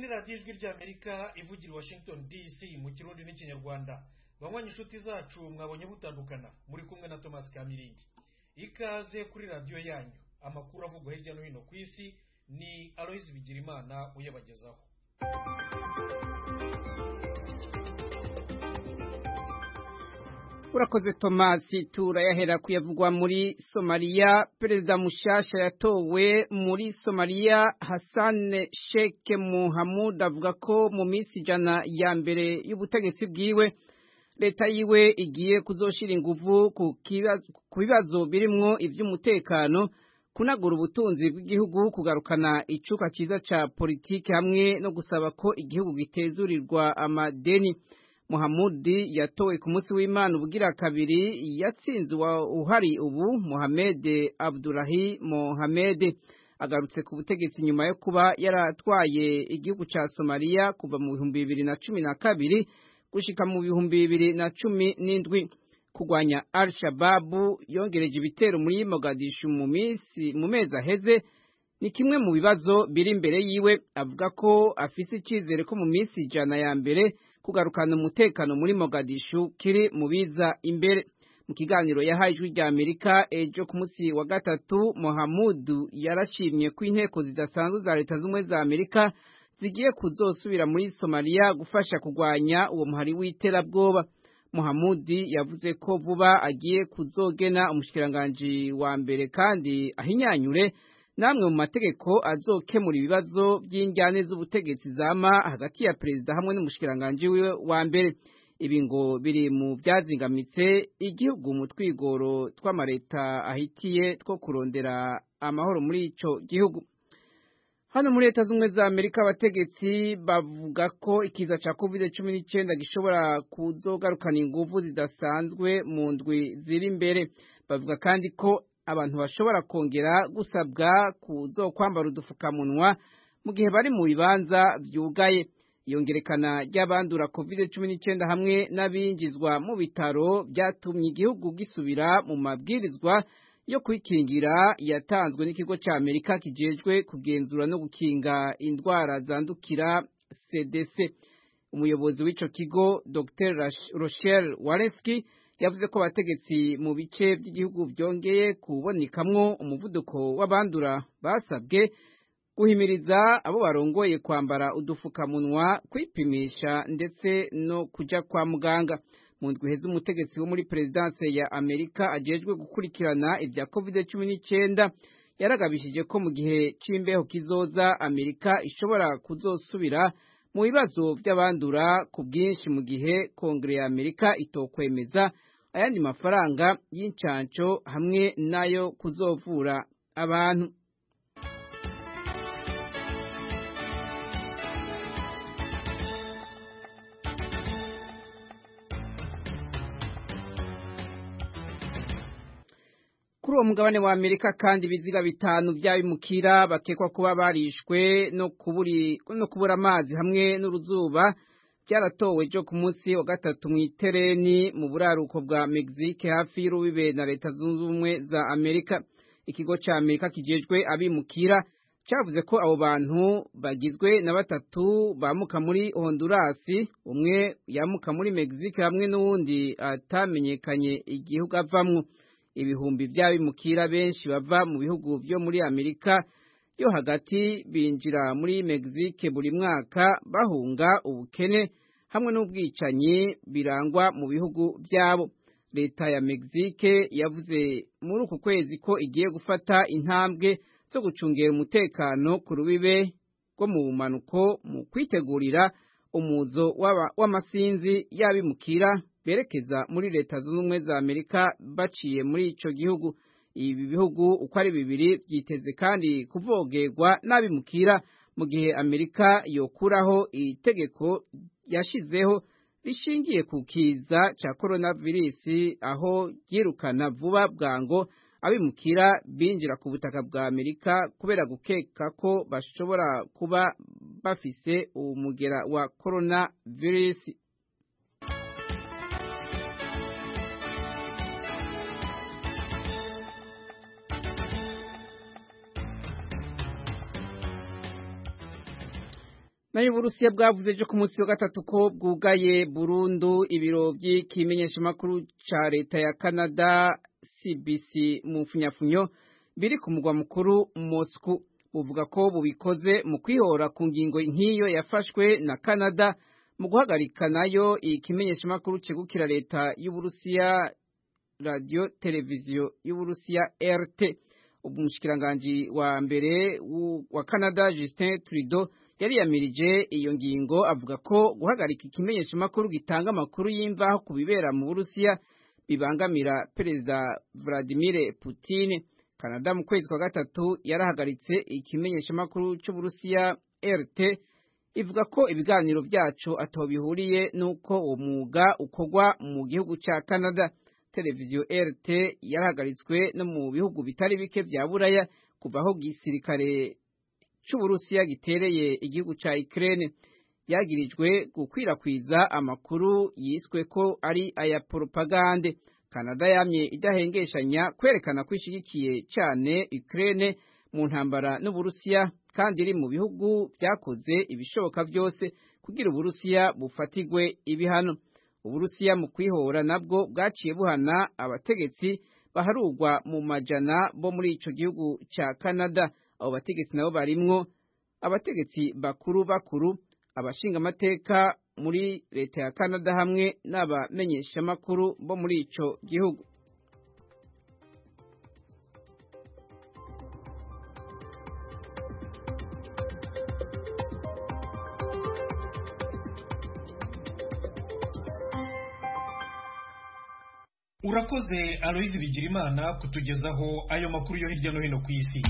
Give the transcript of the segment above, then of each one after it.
radiyo ijwi ry'Amerika ivugira i Washington DC mu kirundi n'ikinyarwanda. Banywanyi inshuti zacu mwabonye butandukana, muri kumwe na Thomas Kamirindi. Ikaze kuri radiyo yanyu, amakuru avugwa hirya no hino ku isi, ni Aloys Bigirimana uyabagezaho. Urakoze Thomas, turayahera kuyavugwa muri Somalia. Perezida mushasha yatowe muri Somalia Hassan Sheikh Mohamud avuga ko mu minsi ijana ya mbere y'ubutegetsi bwiwe leta yiwe igiye kuzoshira inguvu ku bibazo birimwo ivy'umutekano, kunagura ubutunzi bw'igihugu, kugarukana icuka ciza ca politiki hamwe no gusaba ko igihugu gitezurirwa amadeni. Mohamudi yatowe ku munsi w'Imana ubugira kabiri, yatsinze uhari ubu Mohamed Abdullahi Mohamed. Agarutse ku butegetsi nyuma yo kuba yaratwaye igihugu ca Somalia kuva mu 2012 gushika mu 2017. Kugwanya Al-Shabaab yongereje ibitero muri Mogadishu mu mezi aheze ni kimwe mu bibazo biri imbere yiwe. Avuga ko afise icizere ko mu minsi ijana ya mbere kugarukana umutekano muri Mogadishu kiri mu biza imbere. Mu kiganiro yahaye ijwi ry'Amerika ejo ku munsi wa gatatu, Mohamud yarashimye ko inteko zidasanzwe za leta z'ubumwe za Amerika zigiye kuzosubira muri Somalia gufasha kugwanya uwo muhari w'iterabwoba. Mohamud yavuze ko vuba agiye kuzogena umushikiranganji wa mbere kandi ahinyanyure namwe mu mategeko azokemura ibibazo by'injyane z'ubutegetsi zama hagati ya perezida hamwe n'umushikiranganji wiwe wa mbere. Ibi ngo biri mu byazingamitse igihugu mu twigoro tw'amareta ahitiye two kurondera amahoro muri ico gihugu. Hano muri leta z'ubumwe za Amerika abategetsi bavuga ko ikiza ca COVID-19 gishobora kuzogarukana inguvu zidasanzwe mu ndwi ziri imbere. Bavuga kandi ko abantu bashobora kongera gusabwa kuzokwambara udufukamunwa mu gihe bari mu bibanza vyugaye. Iyongerekana ry'abandura COVID-19 hamwe n'abinjizwa mu bitaro byatumye igihugu gisubira mu mabwirizwa yo kwikingira yatanzwe n'ikigo ca Amerika kijejwe kugenzura no gukinga indwara zandukira CDC. Umuyobozi w'ico kigo Dr. Rochelle Walensky yavuze ko abategetsi mu bice by'igihugu byongeye kubonekamwo umuvuduko w'abandura basabwe guhimiriza abo barongoye kwambara udufukamunwa, kwipimisha ndetse no kuja kwa muganga. Mu ndwi heze umutegetsi wo muri presidence ya Amerika ajejwe gukurikirana ibya COVID-19 yaragabishije ko mu gihe c'imbeho kizoza Amerika ishobora kuzosubira mu bibazo by'abandura ku bwinshi mu gihe Kongre ya Amerika itokwemeza ayandi mafaranga y'incanco hamwe nayo kuzovura abantu. Kuri uwo mugabane wa Amerika kandi ibiziga bitanu by'abimukira bakekwa kuba barishwe no kubura amazi hamwe n'uruzuba byaratowe ejo ku munsi wa gatatu mu itereni mu buraruko bwa Mexique hafi y'urubibe na leta zunze ubumwe za Amerika. Ikigo ca Amerika kijejwe abimukira cavuze ko abo bantu bagizwe na batatu bamuka muri Honduras, umwe yamuka muri Mexique hamwe n'uwundi atamenyekanye igihugu avamwo. Ibihumbi by'abimukira benshi bava mu bihugu byo muri Amerika yo hagati binjira muri Mexique buri mwaka bahunga ubukene hamwe n'ubwicanyi birangwa mu bihugu byabo. Leta ya Mexique yavuze muri uku kwezi ko igiye gufata intambwe zo gucungera umutekano ku rubibe rwo mu bumanuko mu kwitegurira umuzo w'amasinzi y'abimukira berekeza muri leta zunze ubumwe za Amerika baciye muri ico gihugu. Ibi bihugu uko ari bibiri byiteze kandi kuvogerwa n'abimukira mu gihe Amerika yokuraho itegeko yashizeho rishingiye ku kiza ca coronavirus, aho yirukana vuba bwango abimukira binjira ku butaka bwa Amerika kubera gukeka ko bashobora kuba bafise umugera wa coronavirus. nayo Uburusiya bwavuze ejo ku munsi wa gatatu ko bwugaye burundu ibiro by'ikimenyeshamakuru ca leta ya Canada CBC mu mfunyafunyo biri ku mugwa mukuru Moscow. Buvuga ko bubikoze mu kwihora ku ngingo nk'iyo yafashwe na Canada mu guhagarika nayo ikimenyeshamakuru cegukira leta y'Uburusiya radio televiziyo y'Uburusiya RT. Umushikiranganji wa mbere wa Canada Justin Trudeau yari yamirije iyo ngingo avuga ko guhagarika ikimenyeshamakuru gitanga amakuru y'imvaho ku bibera mu Burusiya bibangamira Perezida Vladimir Putin. Canada mu kwezi kwa gatatu yarahagaritse ikimenyeshamakuru cy'Uburusiya RT ivuga ko ibiganiro byacu ataho bihuriye nuko uwo mwuga ukorwa mu gihugu cya Canada. Televiziyo RT yarahagaritswe no mu bihugu bitari bike vya Buraya kuva aho gisirikare cy'Uburusiya gitereye igihugu cya Ukraine. Yagirijwe gukwirakwiza amakuru yiswe ko ari aya propagande. Canada yamye idahengeshanya kwerekana ko ishigikiye cyane Ukraine mu ntambara n'Uburusiya kandi iri mu bihugu byakoze ibishoboka byose kugira Uburusiya bufatigwe ibihano. Uburusiya mu kwihora nabwo bwaciye buhana abategetsi baharugwa mu majana bo muri ico gihugu ca Canada. Abo bategetsi nabo barimwo abategetsi bakuru abashinga amateka muri leta ya Canada hamwe n'abamenyeshamakuru bo muri ico gihugu. Urakoze Aloise Bigirimana kutugezaho ayo makuru yo hirya no hino ku isi.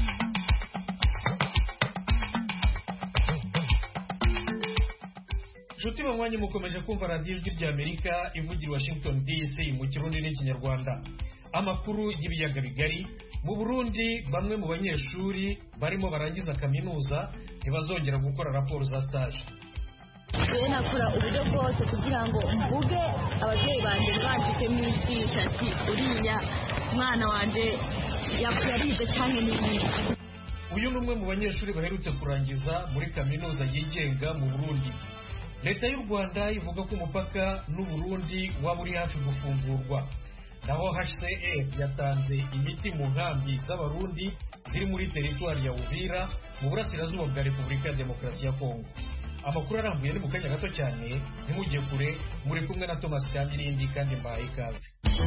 Juti bamwanye mukomeje kumva radio Ijwi ry'Amerika ivugira Washington DC mu Kirundi n'Ikinyarwanda. Amakuru y'ibiyaga bigari mu Burundi, bamwe mu banyeshuri barimo barangiza kaminuza ntibazongera gukora raporo za stage. Nakora uburyo bwose kugira ngo mvuge ababyeyi banje bandike mwigisha ati uriya mwana wanje yarize cyane n'ibindi. Uyu numwe mu banyeshuri baherutse kurangiza muri kaminuza yigenga mu Burundi. Leta y'u Rwanda ivuga ko umupaka n'u Burundi waba uri hafi gufungurwa. Naho HCR yatanze imiti mu nkambi z'abarundi ziri muri teritwari ya Uvira mu burasirazuba bwa Repubulika ya Demokarasi ya Kongo. Amakuru arambuye ni mu kanya gato cyane, ntimujye kure, muri kumwe na Thomas Kamirindi kandi mbahaye ikaze.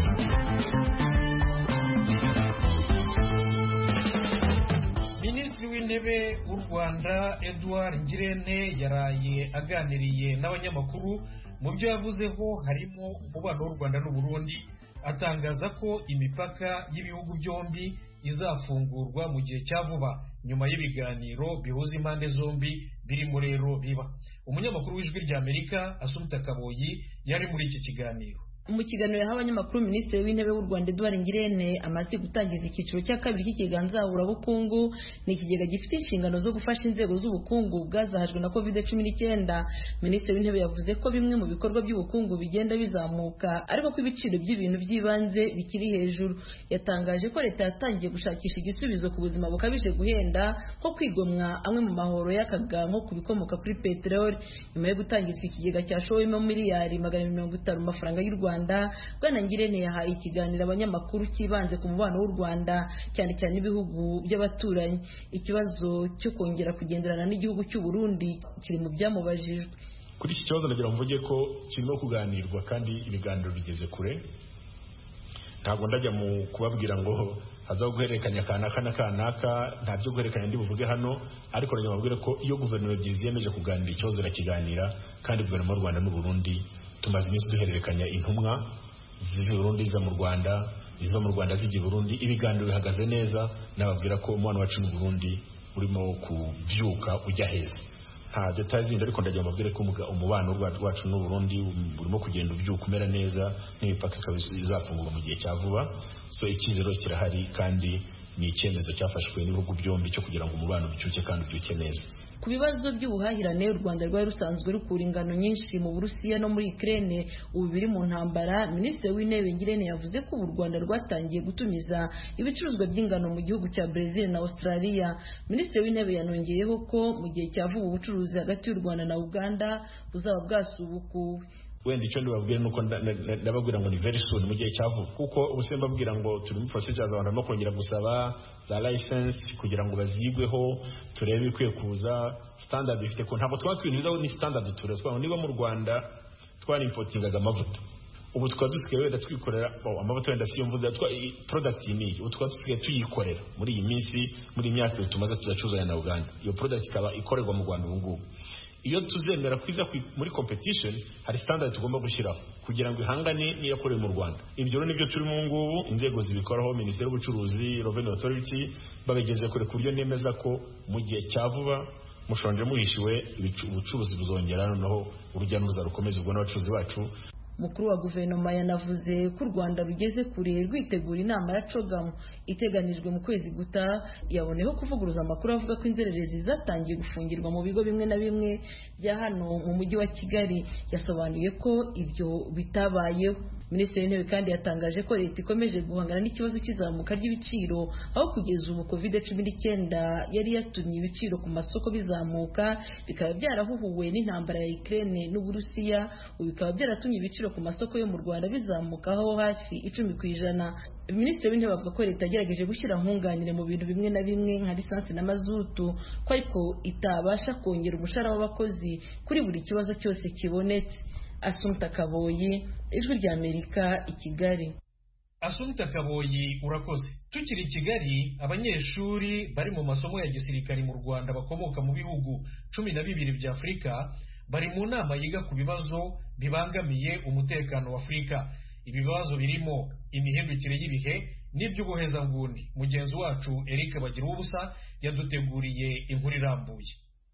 Minisitiri w'Intebe w'u Rwanda Edouard Ngirente yaraye aganiriye n'abanyamakuru. Mu byo yavuzeho harimo umubano w'u Rwanda n'u Burundi, atangaza ko imipaka y'ibihugu byombi izafungurwa mu gihe cya vuba nyuma y'ibiganiro bihuza impande zombi birimo rero biba. Umunyamakuru w'Ijwi ry'Amerika Asumta Kaboyi yari muri iki kiganiro. Mu kiganiro yahawe abanyamakuru, Minisitiri w'Intebe w'u Rwanda Edouard Ngirente amaze gutangiza icyiciro cya kabiri cy'ikiganzaburabukungu. Ni ikigega gifite inshingano zo gufasha inzego z'ubukungu bwazahajwe na COVID-19. Minisitiri w'Intebe yavuze ko bimwe mu bikorwa by'ubukungu bigenda bizamuka ariko ko ibiciro by'ibintu by'ibanze bikiri hejuru. Yatangaje ko leta yatangiye gushakisha igisubizo ku buzima bukabije guhenda nko kwigomwa amwe mu mahoro y'akaga nko ku bikomoka kuri peteroli. Nyuma yo gutangiza ikigega cyashowemo miliyari 250 mu mafaranga y'u Rwanda, Bwana Ngirente yahaye ikiganiro abanyamakuru kibanze ku mubano w'u Rwanda cyane cyane ibihugu by'abaturanyi. Ikibazo cyo kongera kugenderana n'igihugu cy'u Burundi kiri mu byamubajijwe. Kuri iki kibazo nagira mvuge ko kirimo kuganirwa kandi ibiganiro bigeze kure. Ntabwo ndajya mu kubabwira ngo haza guhererekanya kanaka nta byo guhererekanya ndi buvuge hano, ariko nagira mubwire ko iyo guverinoma ebyiri ziyemeje kuganira ikibazo irakiganira, kandi guverinoma y'u Rwanda n'u Burundi tumaze iminsi duhererekanya intumwa ziva Burundi ziza mu Rwanda, iziva mu Rwanda zijya i Burundi. Ibiganiro bihagaze neza, nababwira ko umwana wacu n'u Burundi urimo kubyuka ujya heza. Nta details zindi, ariko ndagira mubwire ko umubano wacu n'u Burundi urimo kugenda ubyuka umera neza, n'imipaka izafungurwa mu gihe cya vuba. So icyizero kirahari kandi ni icyemezo cyafashwe n'ibihugu byombi cyo kugira ngo umubano ubyuke kandi ubyuke neza. ku bibazo by'ubuhahirane u Rwanda rwari rusanzwe rukura ingano nyinshi mu Burusiya no muri Ukraine ubu biri mu ntambara. Minisitiri w'Intebe Ngirente yavuze ko u Rwanda rwatangiye gutumiza ibicuruzwa by'ingano mu gihugu cya Brazil na Australia. Minisitiri w'Intebe yanongeyeho ko mu gihe cya vuba ubucuruzi hagati y'u Rwanda na Uganda buzaba bwasubukuwe. Wenda icyo ndibabwira nuko ndababwira ngo ni very soon mu gihe cyavuga, kuko ubuse mbabwira ngo turi mu procedures abantu no kongera gusaba za license kugira ngo bazigweho turebe ikwiye kuza standard ifite ko ntabwo twakwinjiza ni standard turezwa. Niba mu Rwanda twari importingaga amavuta, ubu tukaba dusigaye wenda twikorera amavuta wenda siyo mvuze product ni ubu tukaba dusigaye tuyikorera muri iyi minsi, muri imyaka tumaze tuzacuza na Uganda. Iyo product ikaba ikorerwa mu Rwanda ubu ngubu. Iyo tuzemera kwiza muri competition hari standard tugomba gushyiraho kugira ngo ihangane n'iyakorewe mu Rwanda. Ibyo rero nibyo turi mu ngubu, inzego zibikoraho, Minisiteri y'Ubucuruzi, Revenue Authority babigeze kure ku buryo nemeza ko mu gihe cya vuba mushonje muhishiwe ubucuruzi buzongera, noneho urujya n'uruza rukomeza ubwo n'abacuruzi bacu. Mukuru wa guverinoma yanavuze ko u Rwanda rugeze kure rwitegura inama ya COGAM iteganijwe mu kwezi gutaha. Yaboneyeho kuvuguruza amakuru avuga ko inzererezi zatangiye gufungirwa mu bigo bimwe na bimwe bya hano mu mujyi wa Kigali. Yasobanuye ko ibyo bitabayeho. Minisitiri w'Intebe kandi yatangaje ko leta ikomeje guhangana n'ikibazo cy'izamuka ry'ibiciro, aho kugeza ubu COVID-19 yari yatumye ibiciro ku masoko bizamuka, bikaba byarahuhuwe n'intambara ya Ukraine n'Uburusiya, bikaba byaratumye ibiciro ku masoko yo mu Rwanda bizamukaho hafi 10%. Minisitiri w'Intebe avuga ko leta yagerageje gushyira nkunganire mu bintu bimwe na bimwe nka lisansi na mazutu, ko ariko itabasha kongera umushahara w'abakozi kuri buri kibazo cyose kibonetse. Asumta Kaboyi, Ijwi ry'Amerika, i Kigali. Asumta Kaboyi, urakoze. Tukiri i Kigali, abanyeshuri bari mu masomo ya gisirikari mu Rwanda bakomoka mu bihugu 12 bya Afurika bari mu nama yiga ku bibazo bibangamiye umutekano wa Afurika. Ibibazo birimo imihindukire y'ibihe n'iby'ubuhezanguni. Mugenzi wacu Eric Bagiruwubusa yaduteguriye inkuru irambuye.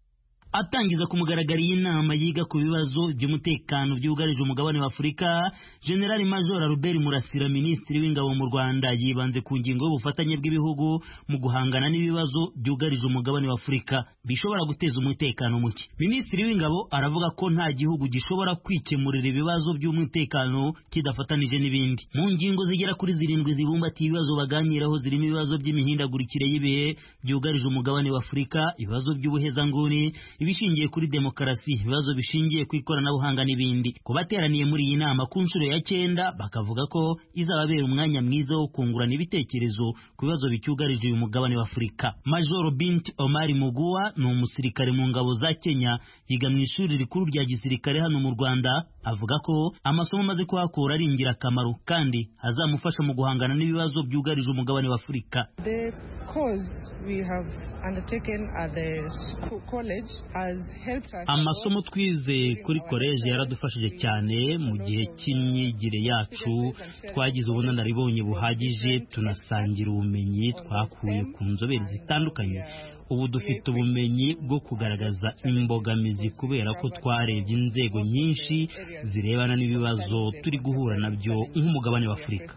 Atangiza ku mugaragaro y'inama yiga ku bibazo by'umutekano byugarije umugabane wa Afurika, General Major Albert Murasira, Minisitiri w'Ingabo mu Rwanda, yibanze ku ngingo y'ubufatanye bw'ibihugu mu guhangana n'ibibazo byugarije umugabane wa Afurika bishobora guteza umutekano muke. Minisitiri w'Ingabo aravuga ko nta gihugu gishobora kwikemurira ibibazo by'umutekano kidafatanije n'ibindi. Mu ngingo zigera kuri 7 zibumbatiye ibibazo baganiraho zirimo ibibazo by'imihindagurikire y'ibihe byugarije umugabane wa Afurika, ibibazo by'ubuhezanguni, ibishingiye kuri demokarasi, ibibazo bishingiye ku ikoranabuhanga n'ibindi. Ku bateraniye muri iyi nama ku nshuro ya 9 bakavuga ko izababera umwanya mwiza wo kungurana ibitekerezo ku bibazo bicyugarije uyu mugabane wa Afurika. Major Binti Omar Mugua ni umusirikare mu ngabo za Kenya, yiga mu ishuri rikuru rya gisirikare hano mu Rwanda. Avuga ko amasomo maze kuhakura ari ingirakamaro kandi azamufasha mu guhangana n'ibibazo byugarije umugabane wa Afurika. The course we have undertaken at the college has helped us. Amasomo twize kuri college yaradufashije cyane mu gihe cy'imyigire yacu. Twagize ubunararibonye buhagije, tunasangira ubumenyi twakuye ku nzobere zitandukanye. Ubu dufite ubumenyi bwo kugaragaza imbogamizi kubera ko twarebye inzego nyinshi zirebana n'ibibazo turi guhura nabyo nk'umugabane wa Afurika.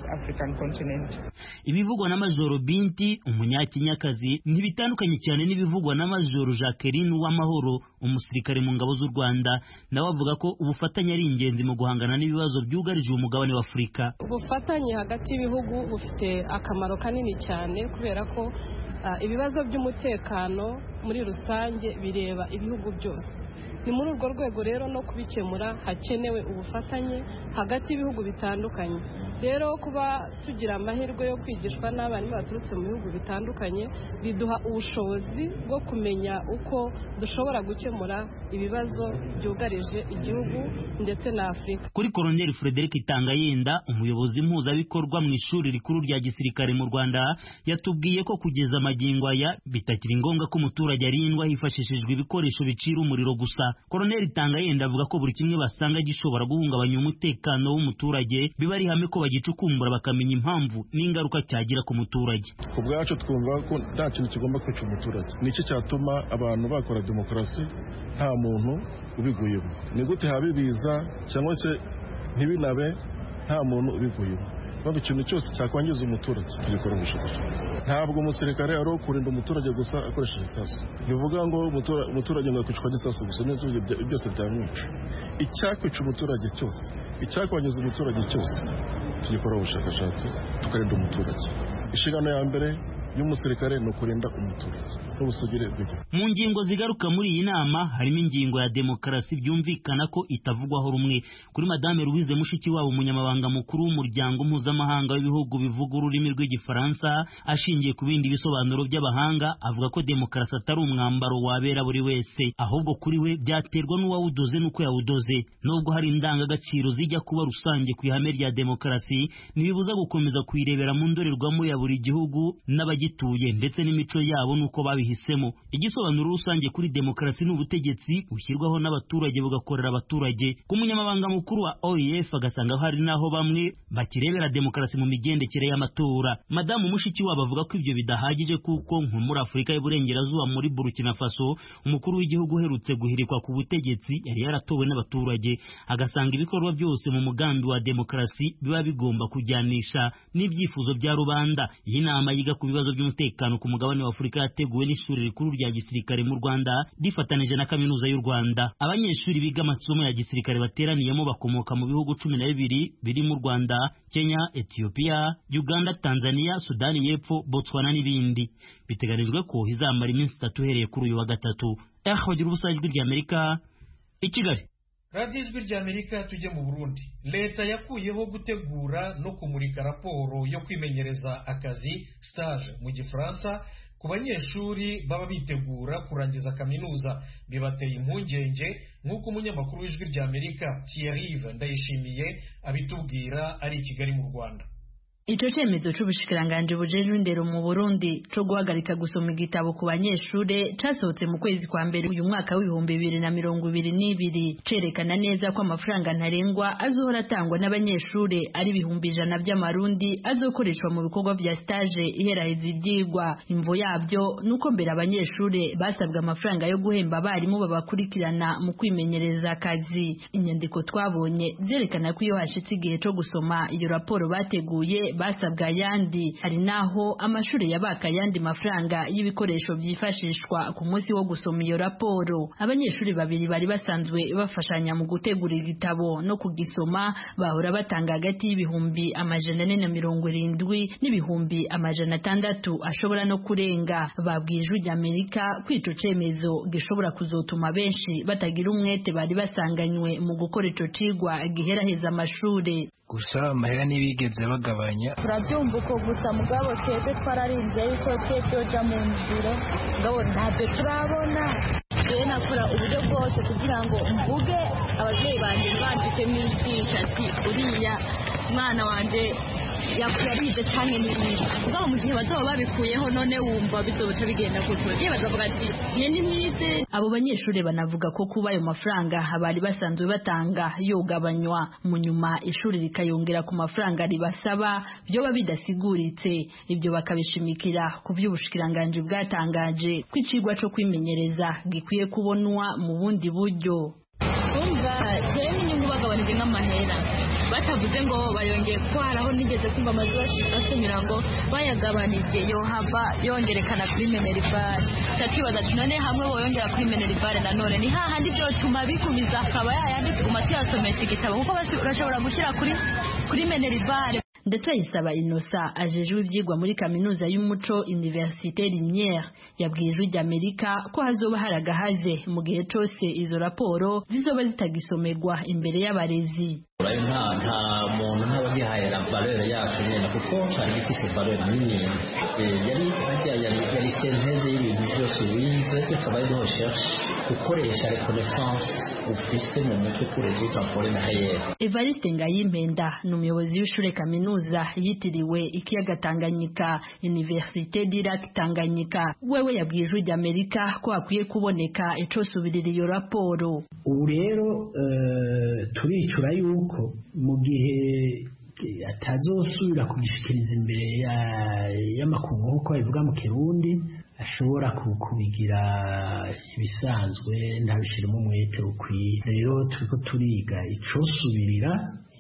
Ibivugwa na Major Binti, umunyakenyakazi, ntibitandukanye cyane n'ibivugwa na Major Jacqueline Uwamahoro, umusirikare mu ngabo z'u Rwanda. Nawe avuga ko ubufatanye ari ingenzi mu guhangana n'ibibazo byugarije umugabane wa Afurika. Ubufatanye hagati y'ibihugu bufite akamaro kanini cyane kubera ko ibibazo by'umutekano muri rusange bireba ibihugu byose. Ni muri urwo rwego rero no kubikemura hakenewe ubufatanye hagati y'ibihugu bitandukanye. Rero kuba tugira amahirwe yo kwigishwa n'abarimu baturutse mu bihugu bitandukanye biduha ubushobozi bwo kumenya uko dushobora gukemura ibibazo byugarije igihugu ndetse na Afurika. Kuri Colonel Frederick Tangayenda, umuyobozi mpuzabikorwa mu ishuri rikuru rya gisirikare mu Rwanda, yatubwiye ko kugeza amagingo aya bitakiri ngombwa ko umuturage arindwa hifashishijwe ibikoresho bicira umuriro gusa. Colonel Tangayenda avuga ko buri kimwe basanga gishobora guhungabanya umutekano w'umuturage biba ari hame ko bagicukumbura bakamenya impamvu n'ingaruka cyagira ku muturage. Ku bwacu twumva ko nta kintu kigomba kwica umuturage. Nicyo cyatuma abantu bakora demokarasi nta muntu ubiguyemo. Ni gute habibiza cyangwa se ntibinabe nta muntu ubiguyemo. baba ikintu cyose cyakwangiza umuturage tugikora ubushakashatsi. Ntabwo umusirikare ari kurinda umuturage gusa akoresheje isasu. Bivuga ngo umuturage ngo yakwicwa n'isasu gusa n'ibyo byose byamwica. Icyakwica umuturage cyose, icyakwangiza umuturage cyose tugikora ubushakashatsi tukarinda umuturage. Inshingano ya mbere y'umusirikare ni ukurinda umuturage n'ubusugire bw'igihugu. Mu ngingo zigaruka muri iyi nama harimo ingingo ya demokarasi byumvikana ko itavugwaho rumwe. Kuri Madame Louise Mushikiwabo, umunyamabanga mukuru w'umuryango mpuzamahanga w'ibihugu bivuga ururimi rw'igifaransa, ashingiye ku bindi bisobanuro by'abahanga, avuga ko demokarasi atari umwambaro wabera buri wese, ahubwo kuri we byaterwa n'uwawudoze n'uko yawudoze. Nubwo hari indangagaciro zijya kuba rusange ku ihame rya demokarasi, ntibibuza gukomeza kuyirebera mu ndorerwamo ya buri gihugu n'abagituye ndetse n'imico yabo nuko babihisemo. Igisobanuro rusange kuri demokarasi n'ubutegetsi bushyirwaho n'abaturage bugakorera abaturage. Ku munyamabanga mukuru wa OIF agasanga hari naho bamwe bakirebera demokarasi mu migendekere y'amatora. Madamu Mushikiwabo avuga ko ibyo bidahagije kuko nko muri Afurika y'Uburengerazuba muri Burkina Faso umukuru w'igihugu uherutse guhirikwa ku butegetsi yari yaratowe n'abaturage. Agasanga ibikorwa byose mu mugambi wa demokarasi biba bigomba kujyanisha n'ibyifuzo bya rubanda. Iyi nama yiga ku bibazo by'umutekano ku mugabane wa Afurika yateguwe n'ishuri rikuru rya gisirikare mu Rwanda rifatanije na kaminuza y'u Rwanda. Abanyeshuri biga amasomo ya gisirikare bateraniyemo bakomoka mu bihugu 12 biri mu Rwanda, Kenya, Ethiopia, Uganda, Tanzania, Sudani y'Epfo, Botswana n'ibindi. Biteganijwe ko izamara iminsi 3 uhereye kuri uyu wa gatatu. Bagira ubusajwi rya Amerika i Kigali. Radio Ijwi rya Amerika. Tujye mu Burundi. Leta yakuyeho gutegura no kumurika raporo yo kwimenyereza akazi stage mu Gifaransa ku banyeshuri baba bitegura kurangiza kaminuza. Bibateye impungenge nk'uko umunyamakuru w'Ijwi rya Amerika Thierry Ndayishimiye abitubwira ari i Kigali mu Rwanda. Ico cemezo c'ubushikiranganje bujejwe indero mu Burundi co guhagarika gusoma igitabo ku banyeshure casohotse mu kwezi kwa mbere uyu mwaka w'ibihumbi 2022 cerekana neza ko amafaranga ntarengwa azohora atangwa n'abanyeshure ari 100 by'amarundi azokoreshwa mu bikorwa vya stage iheraheza ivyigwa. Imvo yabyo nuko mbere abanyeshure basabwa amafaranga yo guhemba abarimu babakurikirana mu kwimenyereza akazi. Inyandiko twabonye zerekana ko iyo hashitse igihe co gusoma iyo raporo bateguye basabwa yandi. Hari naho amashuri yabaka yandi mafaranga y'ibikoresho byifashishwa ku munsi wo gusoma iyo raporo. Abanyeshuri babiri bari basanzwe bafashanya mu gutegura igitabo no kugisoma bahora batanga hagati y'ibihumbi 470 n'ibihumbi 600 ashobora no kurenga. Babwije ujya Amerika kwico cemezo gishobora kuzotuma benshi batagira umwete bari basanganywe mu gukora ico cigwa giheraheza amashure. Gusa amahera nibigeze bagabanya. Turabyumva uko gusa mugabo twebwe twararinze yuko twebyoja mu nzira mugabo ntabyo turabona. Je nakora uburyo bwose kugira ngo mvuge ababyeyi banje bandike mwigisha ati uriya mwana wanje yarize cyane n'ibindi. Mugabo mu gihe bazoba babikuyeho none wumva bizoca bigenda gutyo. Je bazavuga ati ni mwize. Abo banyeshuri banavuga ko kuba ayo mafaranga bari basanzwe batanga yogabanywa mu nyuma ishuri rikayongera ku mafaranga ribasaba byoba bidasiguritse. Ibyo bakabishimikira ku by'ubushikiranganje bwatangaje kwicigwa cyo kwimenyereza gikwiye kubonwa mu bundi buryo. Umva je n'inyungu bagabanije n'amahera batavuze ngo bayongeye kwaraho nigeze kumva amazwi asumira ngo bayagabanije yohava yongerekana kuri Minerval. Takibaza none hamwe boyongera kuri Minerval nanone ni hahandi byo tuma bikumiza akaba yayanditse ku mati yasomesha igitabo kuko urashobora gushyira kuri Minerval. Ndacayisaba Innocent ajejwe ivyigwa muri kaminuza y'umuco Université Lumière yabwiye Ijwi rya Amerika ko hazoba haragahaze mu gihe cose izo raporo zizoba zitagisomerwa imbere y'abarezi. nta muntu ntabagihayera valeur yacu nyene kuko hari gifise valeur nini yari synthèse y'ibintu byose wize ikaba ari recherche gukoresha reconnaissance ufise mu mutwe pour résoudre un problème réel. Evariste Ngayimpenda n'umuyobozi w'ishure kaminuza yitiriwe ikiyaga Tanganyika Université du Lac Tanganyika wewe yabwiye Ijwi rya Amerika ko akwiye kuboneka ico subirira iyo raporo. Ubu rero turicura yuko mu gihe atazosubira kugishikiriza imbere y'amakungu uko bivuga mu Kirundi ashobora kubigira ibisanzwe ntabishiremo umwete ukwiye. Rero turiko turiga icosubirira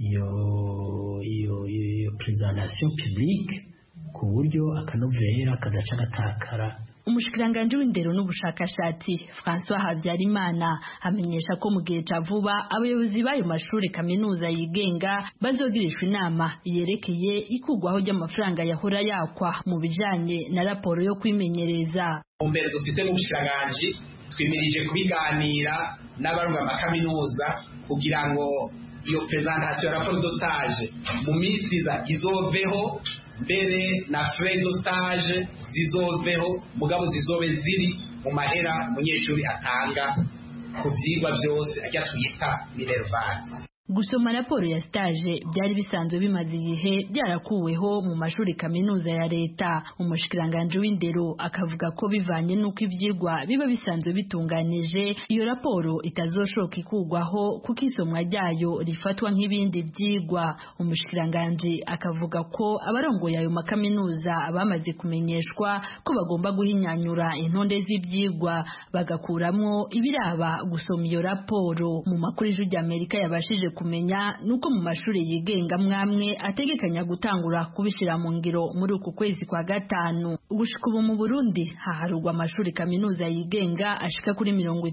iyo presentation publique ku buryo akanovera kadaca gatakara. Umushikiranganje w'indero n'ubushakashatsi François Habyarimana amenyesha ko mu gihe ca vuba abayobozi b'ayo mashuri kaminuza yigenga bazogirishwa inama yerekeye ikugwaho ry'amafaranga yahora yakwa mu bijanye na raporo yo kwimenyereza. Mbere dufise n'ubushikiranganje twimirije kubiganira n'abarunga amakaminuza kugira ngo iyo presentation ya raporo de stage mu minsi izoveho, mbere na frais de stage zizoveho, mugabo zizobe ziri mu mahera umunyeshuri atanga ku vyigwa byose ajya tuyita minerval. Gusoma raporo ya stage byari bisanzwe bimaze igihe byarakuweho mu mashuri kaminuza ya leta. Umushikiranganje w'indero akavuga ko bivanye nuko ivyigwa biba bisanzwe bitunganije iyo raporo itazoshoka ikugwaho kuko isomwa ryayo rifatwa nk'ibindi vyigwa. Umushikiranganje akavuga ko abarongoye ayo makaminuza bamaze kumenyeshwa ko bagomba guhinyanyura intonde z'ivyigwa bagakuramwo ibiraba gusoma iyo raporo. Mu makuru y'Ijwi ry'Amerika yabashije kumenya nuko mu mashuri yigenga mwamwe ategekanya gutangura kubishira mu ngiro muri uku kwezi kwa gatanu. Gushika ubu mu Burundi haharugwa amashuri kaminuza yigenga ashika kuri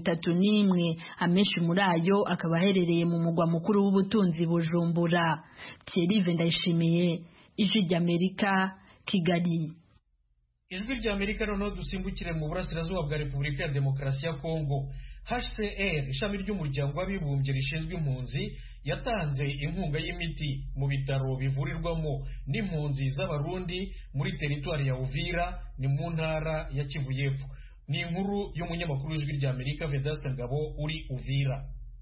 31, amenshi muri ayo akaba aherereye mu mugwa mukuru w'ubutunzi Bujumbura. Thierry Vendayishimiye, Ijwi ry'Amerika, Kigali. Ijwi ry'Amerika noneho dusimbukire mu burasirazuba bwa Repubulika ya Demokarasi ya Kongo. HCR ishami ry'umuryango w'abibumbye rishinzwe impunzi yatanze inkunga y'imiti mu bitaro bivurirwamo n'impunzi z'abarundi muri teritwari ya Uvira ni mu ntara ya Kivu y'Epfo. Ni inkuru y'umunyamakuru w'Ijwi ry'Amerika Vedaste Ngabo uri Uvira.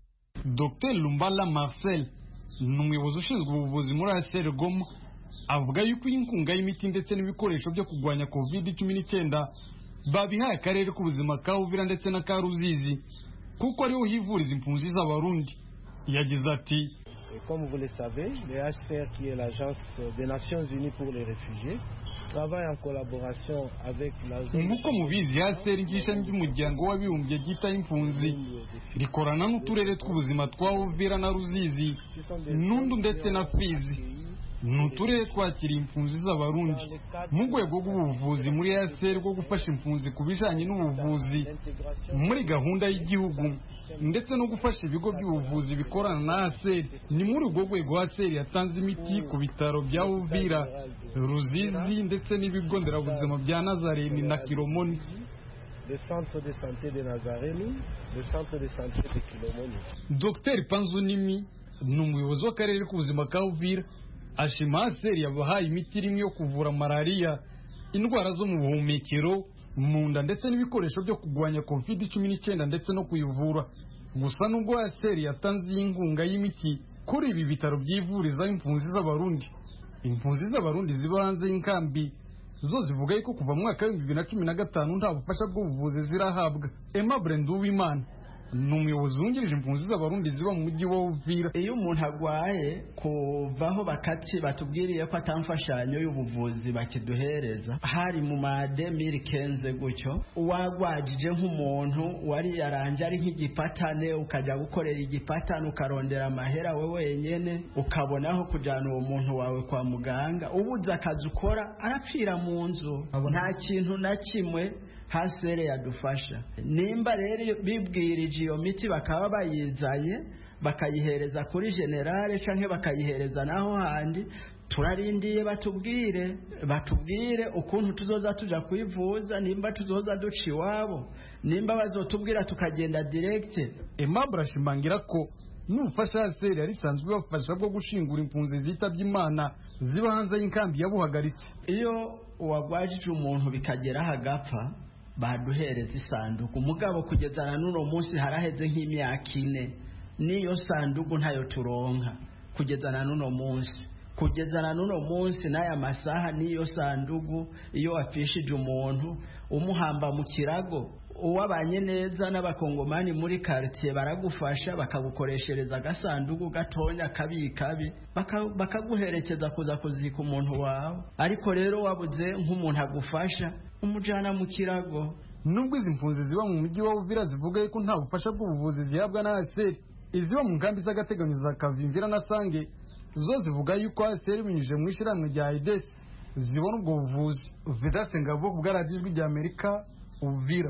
Dr Lumbala Marcel n'umuyobozi ushinzwe ubuvuzi muri HCR Goma avuga yuko inkunga y'imiti ndetse n'ibikoresho byo kurwanya COVID-19 babihaye akarere k'ubuzima ka Uvira ndetse na ka Ruzizi kuko ariho hivuriza impunzi z'abarundi. Yagize ati comme vous le savez, le HCR qui est l'agence des Nations Unies pour les réfugiés travaille en collaboration avec la zone. Nuko mubizi HCR nk'ishami ry'umuryango w'abibumbye ryita impunzi rikorana n'uturere tw'ubuzima twa Uvira na Ruzizi, Nundu ndetse na Fizi. Nuturere twakiriye impunzi z'abarundi mu rwego rw'ubuvuzi muri HCR rwo gufasha impunzi kubijanye n'ubuvuzi muri gahunda y'igihugu ndetse no gufasha ibigo by'ubuvuzi bikorana na HCR. Ni muri urwo rwego HCR yatanze imiti ku bitaro bya Uvira, Ruzizi ndetse n'ibigo nderabuzima bya Nazareni na Kilomoni. Le centre de santé de Nazareni, le centre de santé de Kilomoni. Dr Panzunimi ni umuyobozi w'akarere k'ubuzima ka Uvira ashima HCR yabahaye imiti irimo yo kuvura malaria, indwara zo mu buhumekero, mu nda ndetse n'ibikoresho byo kurwanya COVID-19 ndetse no kuyivura. Gusa nubwo HCR yatanze inkunga y'imiti kuri ibi bitaro byivuriza impunzi z'abarundi, impunzi z'abarundi ziba hanze y'inkambi zo zivuga yuko kuva mu mwaka wa 2015 nta bufasha bw'ubuvuzi zirahabwa. Emma Brenduwimana ni umuyobozi wungirije impunzi z'abarundi ziba mu mujyi wa Uvira. Iyo umuntu agwaye kuvaho bakati batubwiriye ko atamfashanyo y'ubuvuzi bakiduhereza hari mu ma 2015 gutyo, wagwajije nk'umuntu wari yaranje ari nk'igipatane ukajya gukorera igipatane ukarondera amahera we wenyene ukabonaho kujana uwo muntu wawe kwa muganga, ubuze akazi ukora arapfira mu nzu, nta kintu na kimwe HCR yadufasha. Nimba rero bibwirije iyo miti bakaba bayizanye bakayihereza kuri generale canke bakayihereza naho handi, turarindiye batubwire ukuntu tuzoza tuja kwivuza, nimba tuzoza duca iwabo, nimba bazotubwira tukagenda direct. Emma brashimangira ko n'ubufasha HCR yarisanzwe bafasha bwo gushingura impunzi zitabye Imana ziba hanze y'inkambi yabuhagaritse. Iyo uwagwajije umuntu bikagera hagapfa baduhereza isanduku, mugabo kugeza na nuno munsi haraheze nk'imyaka 4 niyo sanduku ntayo turonka kugeza na nuno munsi n'aya masaha niyo sanduku. Iyo wapfishije umuntu umuhamba mu kirago uwabanye neza n'abakongomani muri quartier baragufasha bakagukoreshereza agasanduku gatonya kabi bakaguherekeza kuza kuzika umuntu wawe ariko rero wabuze nk'umuntu agufasha umujana mu kirago. Nubwo izi mpunzi ziba mu mujyi wa Uvira zivuga ko nta bufasha bw'ubuvuzi zihabwa na ASR, iziba mu nkambi z'agateganyo za Kavimvira na Sange zo zivuga yuko ASR binyujije mu ishyirahamwe rya AIDS zibona ubwo buvuzi. Vedaste Ngabo ku bw'Ijwi rya Amerika, Uvira.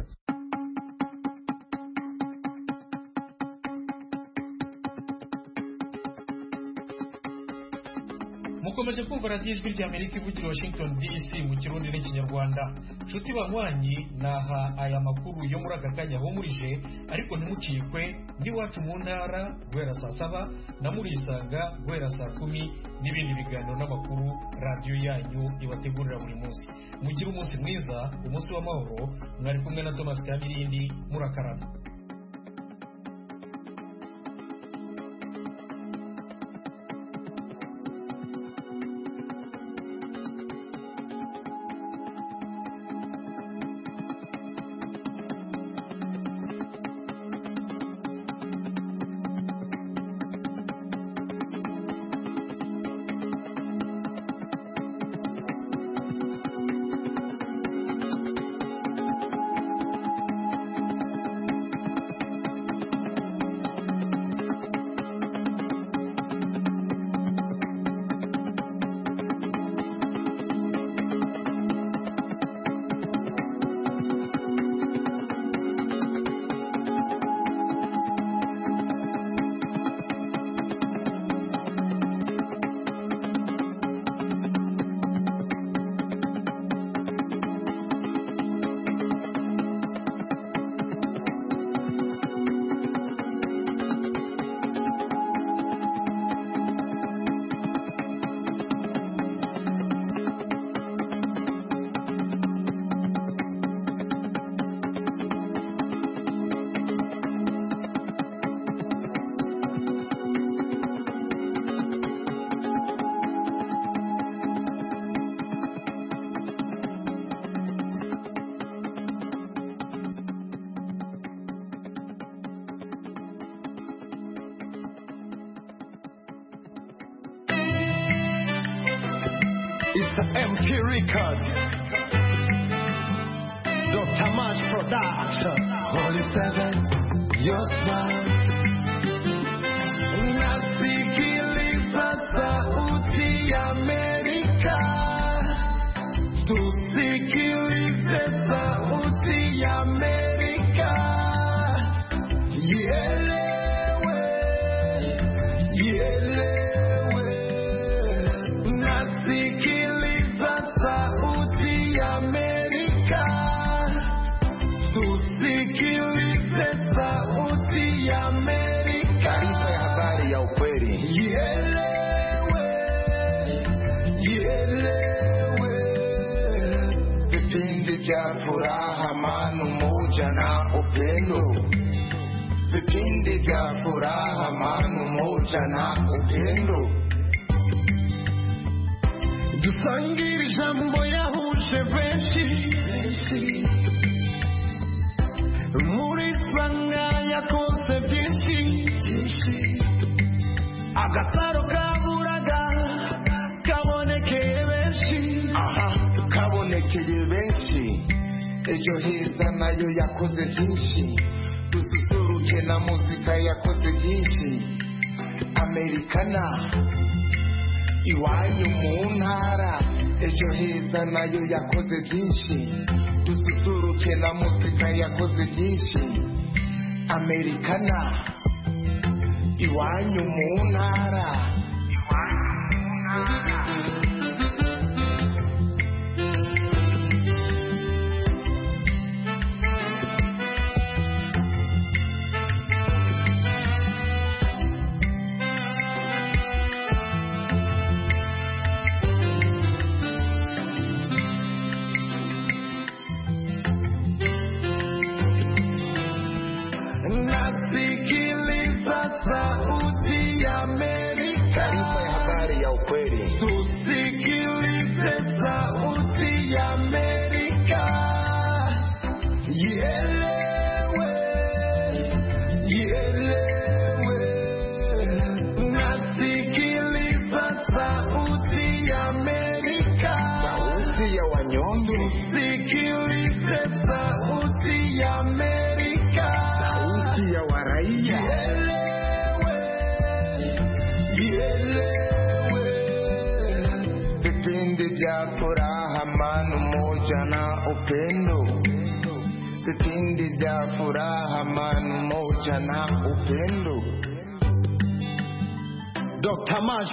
mukomeje kumva radiyo ijwi rya Amerika ivugira Washington DC mu kirundi n'ikinyarwanda. Nshuti banywanyi, naha aya makuru yo muri aka kanya humurije, ariko ntimucikwe n'iwacu mu ntara guhera saa 7 na murisanga guhera saa 10 n'ibindi biganiro n'amakuru radiyo yanyu ibategurira buri munsi. Mugire umunsi mwiza, umunsi w'amahoro. Mwari kumwe na Thomas Kamirindi, murakarama. It's the MP record. Dr. Mash Production. Holy Seven, your smile. Nasikiliza sauti ya Amerika. Tusikilize sauti ya Amerika. Ielewe, ielewe. Nasikiliza sauti ya Amerika. Tusikilize sauti ya Amerika. Taarifa ya habari ya ukweli. Ielewe, ielewe. Vipindi vya furaha, amani, umoja na upendo. Vipindi vya furaha, amani, umoja na upendo. Dusangire ijambo yahuje benshi. Muri sanga yakoze byinshi. Agasaro kaburaga kabonekeye benshi. Kabonekeye benshi. Ejo heza nayo yakoze byinshi. Dususuruke na muzika yakoze byinshi. Americana iwanyu mu ntara. Ejo heza nayo yakoze byinshi. Dususuruke na muzika yakoze byinshi. Americana iwanyu mu ntara. Nasikiliza sauti ya Amerika. Taarifa ya habari ya ukweli. Tusikilize sauti ya Amerika. Ielewe, ielewe, nasikiliza sauti ya Amerika, sauti ya wanyonge. Sikilize sauti ya Amerika, sauti ya waraia. Ielewe, vipindi vya furaha, amani, umoja na upendo. Vipindi vya furaha, amani, umoja na upendo. Dr. Mash